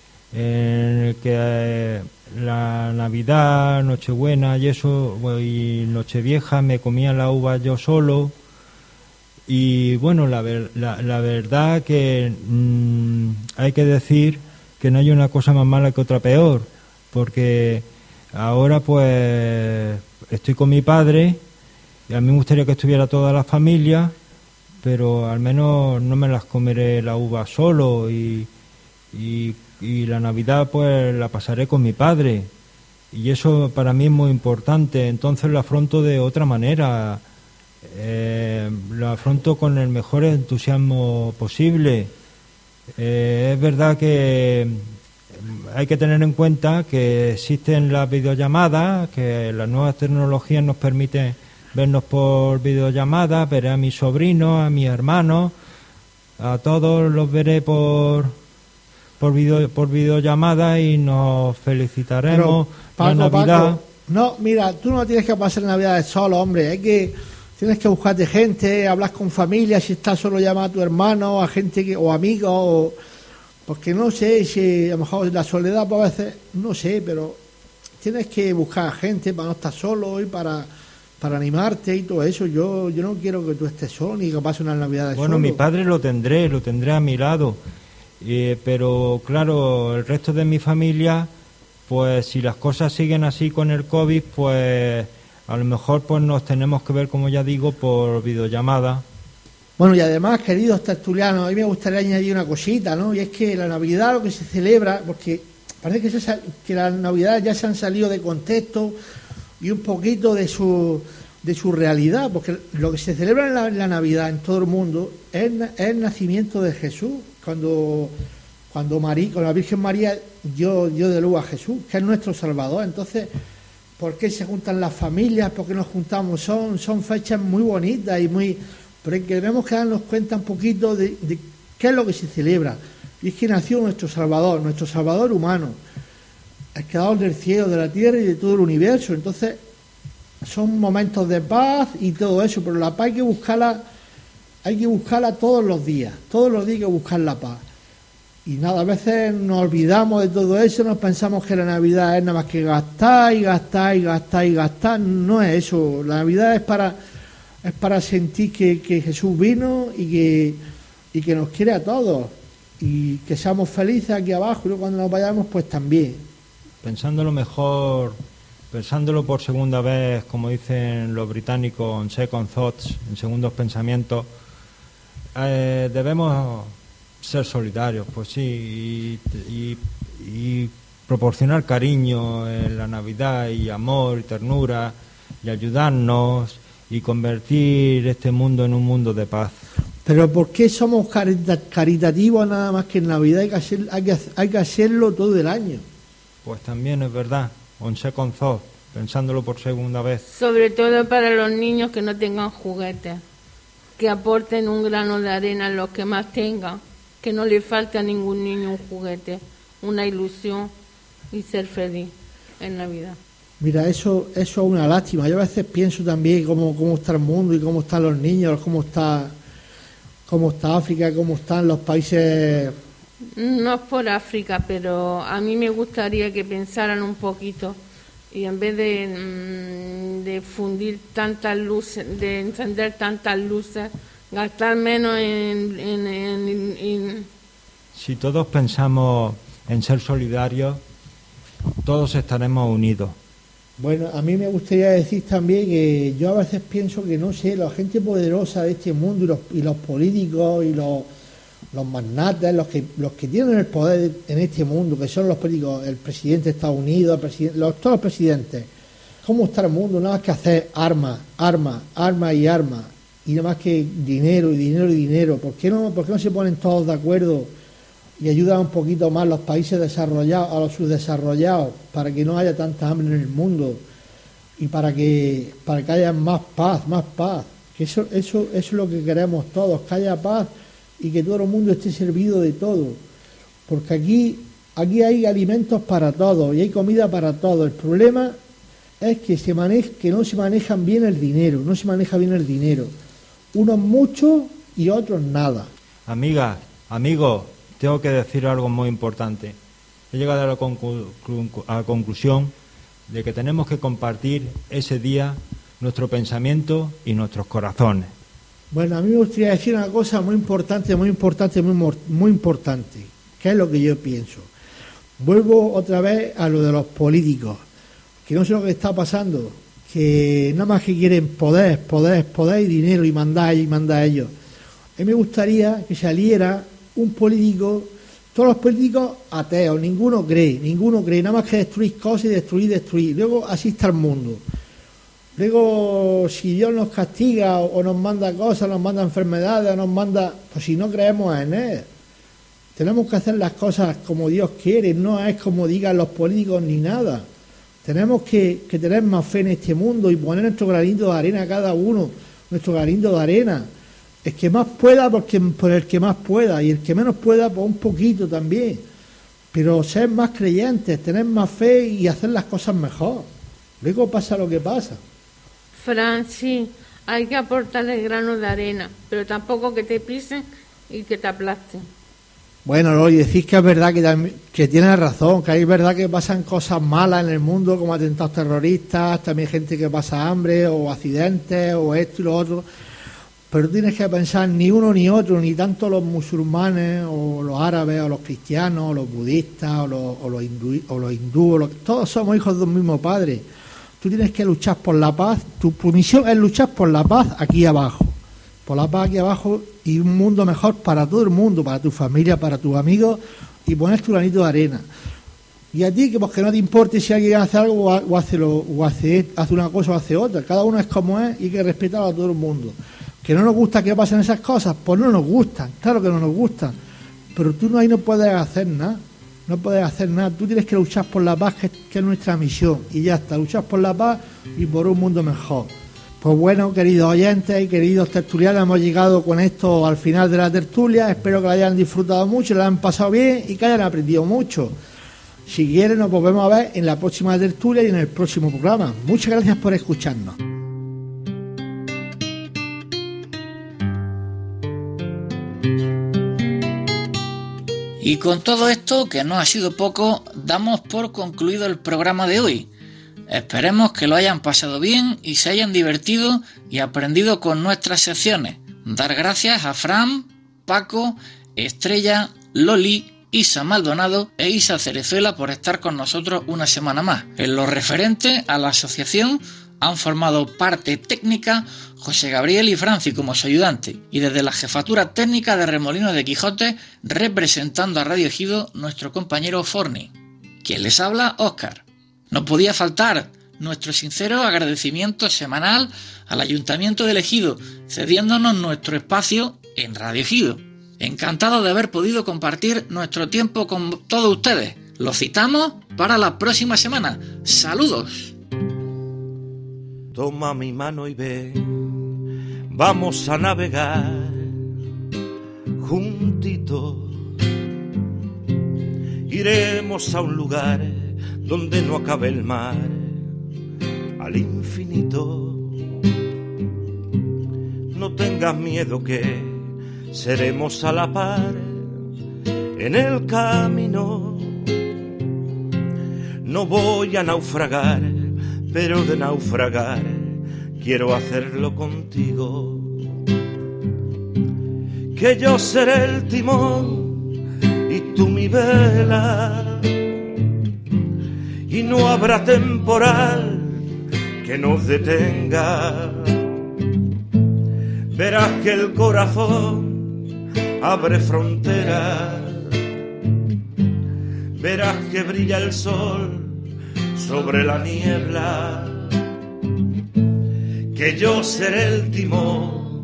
en el que eh, la Navidad, Nochebuena y eso, y Nochevieja me comía la uva yo solo. Y bueno, la, ver, la, la verdad que mmm, hay que decir que no hay una cosa más mala que otra peor, porque... Ahora pues estoy con mi padre y a mí me gustaría que estuviera toda la familia, pero al menos no me las comeré la uva solo y, y, y la Navidad pues la pasaré con mi padre y eso para mí es muy importante, entonces lo afronto de otra manera, eh, lo afronto con el mejor entusiasmo posible. Eh, es verdad que hay que tener en cuenta que existen las videollamadas, que las nuevas tecnologías nos permiten vernos por videollamadas, veré a mis sobrinos, a mis hermanos, a todos los veré por por video por videollamada y nos felicitaremos. Pero, Paco, la Navidad. Paco, No, mira, tú no tienes que pasar Navidades solo, hombre. Hay que, tienes que buscarte gente, hablar con familia, si estás solo llama a tu hermano, a gente que, o amigos, o, porque no sé si a lo mejor la soledad pues a veces, no sé, pero tienes que buscar gente para no estar solo y para, para animarte y todo eso. Yo, yo no quiero que tú estés solo ni que pases unas Navidades Bueno, solo. mi padre lo tendré, lo tendré a mi lado, eh, pero claro, el resto de mi familia, pues si las cosas siguen así con el COVID, pues a lo mejor pues nos tenemos que ver, como ya digo, por videollamada. Bueno, y además, queridos tertulianos, a mí me gustaría añadir una cosita, ¿no? Y es que la Navidad, lo que se celebra, porque parece que, se, que las Navidades ya se han salido de contexto y un poquito de su de su realidad, porque lo que se celebra en la, en la Navidad en todo el mundo es, es el nacimiento de Jesús, cuando cuando María, con la Virgen María dio, dio de luz a Jesús, que es nuestro Salvador. Entonces, ¿por qué se juntan las familias? ¿Por qué nos juntamos? Son, son fechas muy bonitas y muy... Pero es que debemos que darnos cuenta un poquito de, de qué es lo que se celebra. Y es que nació nuestro Salvador, nuestro Salvador humano, el creador del cielo, de la tierra y de todo el universo. Entonces, son momentos de paz y todo eso, pero la paz hay que buscarla, hay que buscarla todos los días, todos los días hay que buscar la paz. Y nada, a veces nos olvidamos de todo eso, nos pensamos que la Navidad es nada más que gastar y gastar y gastar y gastar. No es eso, la Navidad es para... es para sentir que, que Jesús vino y que, y que nos quiere a todos y que seamos felices aquí abajo, y luego cuando nos vayamos pues también. Pensándolo mejor, pensándolo por segunda vez, como dicen los británicos, en second thoughts, en segundos pensamientos, eh, debemos ser solidarios, pues sí, y, y, y proporcionar cariño en la Navidad y amor y ternura y ayudarnos y convertir este mundo en un mundo de paz. Pero ¿por qué somos carita- caritativos nada más que en Navidad? Hay que, hacer, hay, que, hay que hacerlo todo el año. Pues también es verdad, on second thought, pensándolo por segunda vez. Sobre todo para los niños que no tengan juguetes, que aporten un grano de arena a los que más tengan, que no le falte a ningún niño un juguete, una ilusión y ser feliz en Navidad. Mira, eso eso es una lástima. Yo a veces pienso también cómo, cómo está el mundo y cómo están los niños, cómo está cómo está África, cómo están los países. No es por África, pero a mí me gustaría que pensaran un poquito y en vez de, de fundir tantas luces, de encender tantas luces, gastar menos en, en, en, en... Si todos pensamos en ser solidarios, todos estaremos unidos. Bueno, a mí me gustaría decir también que yo a veces pienso que, no sé, la gente poderosa de este mundo y los, y los políticos y los, los magnates, los que los que tienen el poder en este mundo, que son los políticos, el presidente de Estados Unidos, el presidente, los, todos los presidentes, ¿cómo está el mundo? Nada más que hacer armas, armas, armas y armas, y nada más que dinero y dinero y dinero. ¿Por qué no, por qué no se ponen todos de acuerdo y ayudan un poquito más los países desarrollados a los subdesarrollados para que no haya tanta hambre en el mundo y para que para que haya más paz, más paz? Que eso eso eso es lo que queremos todos, que haya paz y que todo el mundo esté servido de todo, porque aquí aquí hay alimentos para todos y hay comida para todos. El problema es que se maneja, que no se manejan bien el dinero, no se maneja bien el dinero. Unos mucho y otros nada. Amigas, amigos, tengo que decir algo muy importante. He llegado a la, conclu- a la conclusión de que tenemos que compartir ese día nuestro pensamiento y nuestros corazones. Bueno, a mí me gustaría decir una cosa muy importante, muy importante, muy, mor- muy importante, que es lo que yo pienso. Vuelvo otra vez a lo de los políticos, que no sé lo que está pasando, que nada más que quieren poder, poder, poder y dinero y mandar y mandar a ellos. A mí me gustaría que saliera un político, todos los políticos ateos, ninguno cree, ninguno cree, nada más que destruir cosas y destruir, destruir. Luego así está el mundo. Luego, si Dios nos castiga o nos manda cosas, nos manda enfermedades, o nos manda, pues si no creemos en Él. Tenemos que hacer las cosas como Dios quiere, no es como digan los políticos ni nada. Tenemos que, que tener más fe en este mundo y poner nuestro granito de arena cada uno, nuestro granito de arena. El que más pueda, porque por el que más pueda, y el que menos pueda, pues un poquito también. Pero ser más creyentes, tener más fe y hacer las cosas mejor. Luego pasa lo que pasa. Fran, sí, hay que aportarle grano de arena, pero tampoco que te pisen y que te aplasten. Bueno, Loli, decís que es verdad que, también- que tienes razón, que hay verdad que pasan cosas malas en el mundo, como atentados terroristas, también gente que pasa hambre, o accidentes, o esto y lo otro. Pero tienes que pensar, ni uno ni otro, ni tanto los musulmanes, o los árabes, o los cristianos, o los budistas, o los, o los, hindú, o los hindúes, o los- todos somos hijos de un mismo padre. Tú tienes que luchar por la paz, tu misión es luchar por la paz aquí abajo, por la paz aquí abajo y un mundo mejor para todo el mundo, para tu familia, para tus amigos, y poner tu granito de arena. Y a ti, que pues que no te importe si alguien hace algo o, ha- o hace, lo, o hace, hace una cosa o hace otra, cada uno es como es y hay que respetar a todo el mundo. Que no nos gusta que pasen esas cosas, pues no nos gustan, claro que no nos gustan, pero tú no, ahí no puedes hacer nada, no puedes hacer nada, tú tienes que luchar por la paz, que, que es nuestra misión, y ya está, luchar por la paz y por un mundo mejor. Pues bueno, queridos oyentes y queridos tertulianos, hemos llegado con esto al final de la tertulia, espero que la hayan disfrutado mucho, la hayan pasado bien y que hayan aprendido mucho. Si quieren nos volvemos a ver en la próxima tertulia y en el próximo programa. Muchas gracias por escucharnos. Y con todo esto, que no ha sido poco, damos por concluido el programa de hoy. Esperemos que lo hayan pasado bien y se hayan divertido y aprendido con nuestras secciones. Dar gracias a Fran, Paco, Estrella, Loli, Isa Maldonado e Isa Cerezuela por estar con nosotros una semana más. En lo referente a la asociación han formado parte técnica José Gabriel y Franci como su ayudante, y desde la jefatura técnica de Remolinos de Quijote, representando a Radio Ejido, nuestro compañero Forni. Quien les habla, Óscar. No podía faltar nuestro sincero agradecimiento semanal al Ayuntamiento de Ejido, cediéndonos nuestro espacio en Radio Ejido. Encantado de haber podido compartir nuestro tiempo con todos ustedes. Los citamos para la próxima semana. ¡Saludos! Toma mi mano y ven, vamos a navegar juntitos. Iremos a un lugar donde no acabe el mar, al infinito. No tengas miedo que seremos a la par en el camino. No voy a naufragar, pero de naufragar quiero hacerlo contigo. Que yo seré el timón y tú mi vela, y no habrá temporal que nos detenga. Verás que el corazón abre fronteras, verás que brilla el sol sobre la niebla, que yo seré el timón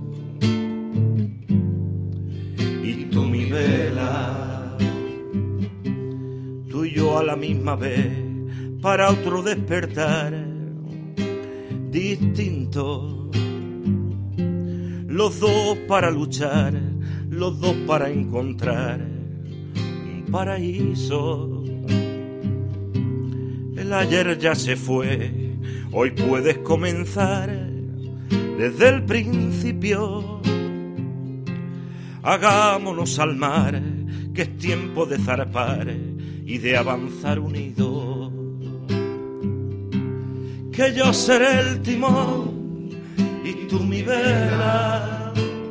y tú mi vela. Tú y yo a la misma vez, para otro despertar distinto, los dos para luchar, los dos para encontrar un paraíso. El ayer ya se fue, hoy puedes comenzar desde el principio. Hagámonos al mar, que es tiempo de zarpar y de avanzar unidos. Que yo seré el timón y tú mi vela,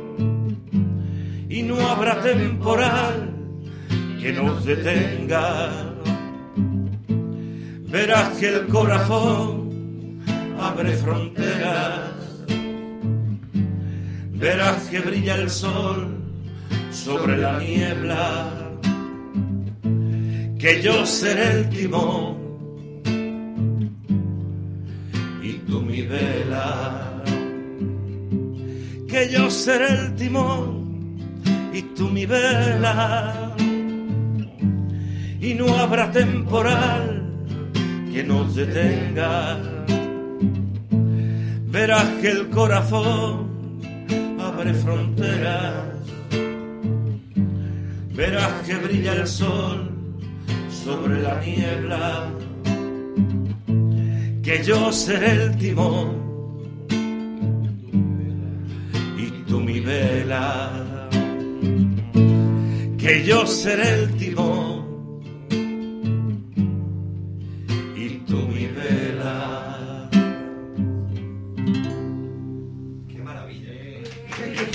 y no habrá temporal que nos detenga. Verás que el corazón abre fronteras, verás que brilla el sol sobre la niebla, que yo seré el timón y tú mi vela. Que yo seré el timón y tú mi vela, y no habrá temporal que nos detenga. Verás que el corazón abre fronteras, verás que brilla el sol sobre la niebla, que yo seré el timón y tú mi vela, que yo seré el timón y tú mi vela. Qué maravilla.